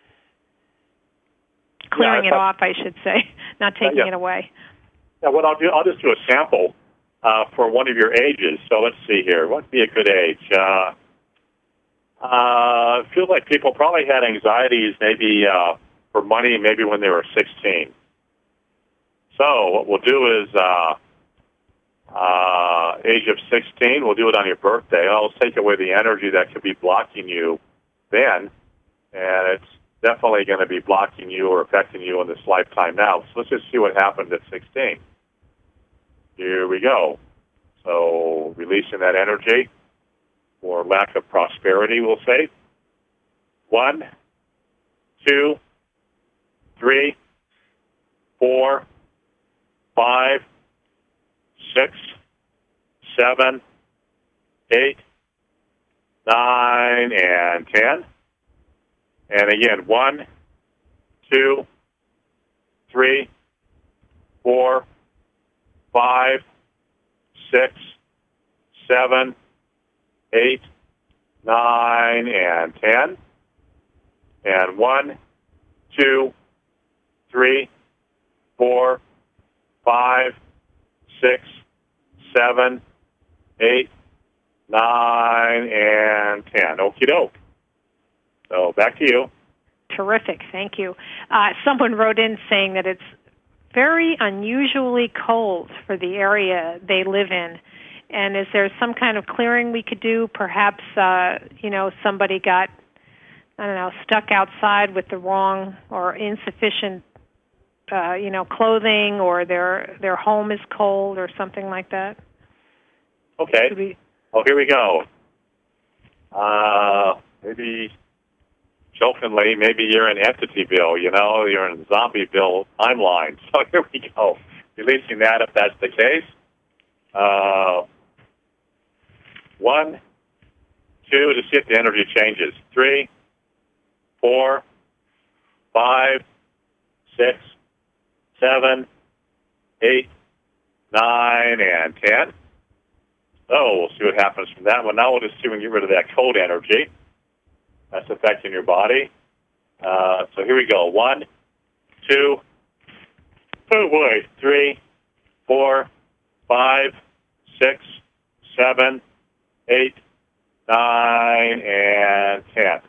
Clearing yeah, it off, I should say, not taking uh, yeah. it away. Yeah, what I'll do, I'll just do a sample uh, for one of your ages. So let's see here. What would be a good age? Uh, uh, I feel like people probably had anxieties maybe uh, for money maybe when they were sixteen. So what we'll do is uh, uh, age of sixteen, we'll do it on your birthday. I'll take away the energy that could be blocking you then, and it's definitely going to be blocking you or affecting you in this lifetime now. So let's just see what happened at sixteen. Here we go. So releasing that energy or lack of prosperity, we'll say. One, two, three, four, five, six, seven, eight, nine, and ten. And again, one, two, three, four, five, six, seven, eight, nine, and ten. And one, two, three, four, five, six, seven, eight, nine, and ten. Okie doke. So back to you. Terrific. Thank you. Uh, someone wrote in saying that it's very unusually cold for the area they live in, And is there some kind of clearing we could do? Perhaps, uh, you know, somebody got, I don't know, stuck outside with the wrong or insufficient, uh, you know, clothing, or their their home is cold or something like that? Okay. We... Well, here we go. Uh, maybe, jokingly, maybe you're in Entityville, you know, you're in Zombieville timeline. So here we go. Releasing that if that's the case. Uh, one, two, to see if the energy changes. Three, four, five, six, seven, eight, nine, and ten. So we'll see what happens from that one. Now we'll just see when we get rid of that cold energy that's affecting your body. Uh, so here we go. One, two, oh boy, three, four, five, six, seven, eight, nine, and ten.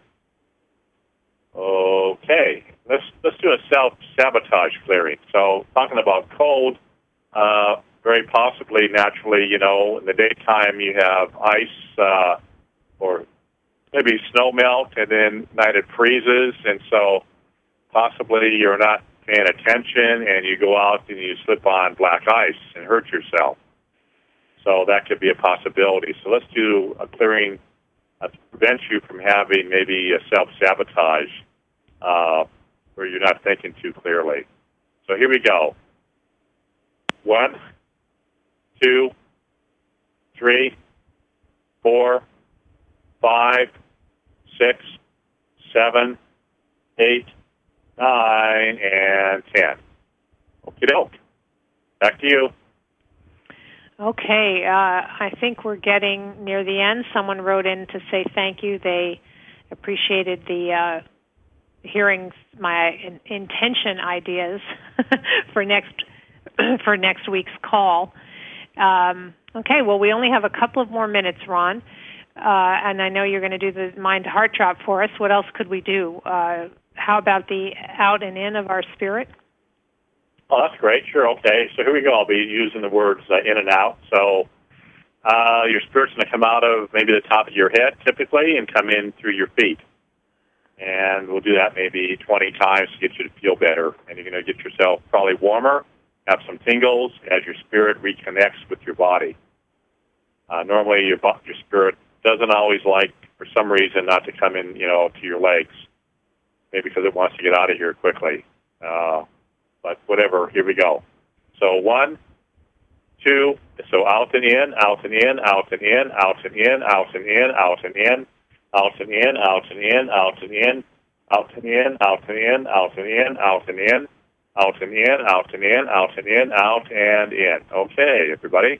Okay, let's let's do a self-sabotage clearing. So talking about cold, uh, very possibly, naturally, you know, in the daytime you have ice uh, or maybe snow melt, and then at night it freezes, and so possibly you're not paying attention, and you go out and you slip on black ice and hurt yourself. So that could be a possibility. So let's do a clearing uh, to prevent you from having maybe a self-sabotage uh, where you're not thinking too clearly. So here we go. One, two, three, four, five, six, seven, eight, nine, and ten. Okie doke. Back to you. Okay, uh, I think we're getting near the end. Someone wrote in to say thank you. They appreciated the uh, hearing my in- intention ideas for next for next week's call. Um, okay, well, we only have a couple of more minutes, Ron, uh, and I know you're going to do the mind-to-heart drop for us. What else could we do? Uh, how about the out and in of our spirit? Oh, that's great. Sure, okay. So here we go. I'll be using the words uh, in and out. So uh, your spirit's going to come out of maybe the top of your head, typically, and come in through your feet. And we'll do that maybe twenty times to get you to feel better. And you're going to get yourself probably warmer, have some tingles as your spirit reconnects with your body. Uh, normally, your your spirit doesn't always like, for some reason, not to come in, you know, to your legs. Maybe because it wants to get out of here quickly. Uh, but whatever, here we go. So one, two, so out and in, out and in, out and in, out and in, out and in, out and in, out and in, out and in, out and in, out and in, out and in, out and in, out and in, out and in, out and in, out and in, out and in. Okay, everybody.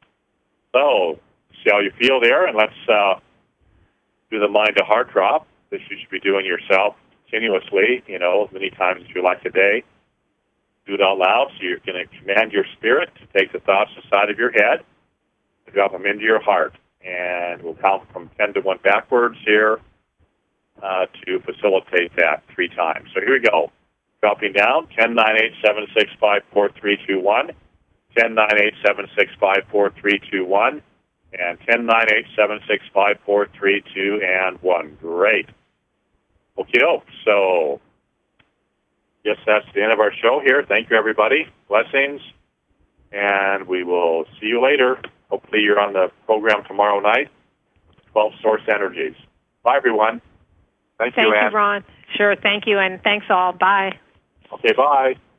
So, see how you feel there, and let's uh, do the mind-to-heart drop. This you should be doing yourself continuously, you know, as many times as you like a day. Do it out loud, so you're going to command your spirit to take the thoughts inside of your head, to drop them into your heart. And we'll count from ten to one backwards here uh, to facilitate that three times. So here we go. Dropping down, ten, nine, eight, seven, six, five, four, three, two, one. ten, nine, eight, seven, six, five, four, three, two, one. And ten, nine, eight, seven, six, five, four, three, two, and one. Great. Okie-doke. So, yes, that's the end of our show here. Thank you, everybody. Blessings. And we will see you later. Hopefully you're on the program tomorrow night. twelve Source Energies. Bye, everyone. Thank, Thank you, you, Ann. Ron. Sure, thank you, and thanks all. Bye. Okay, bye.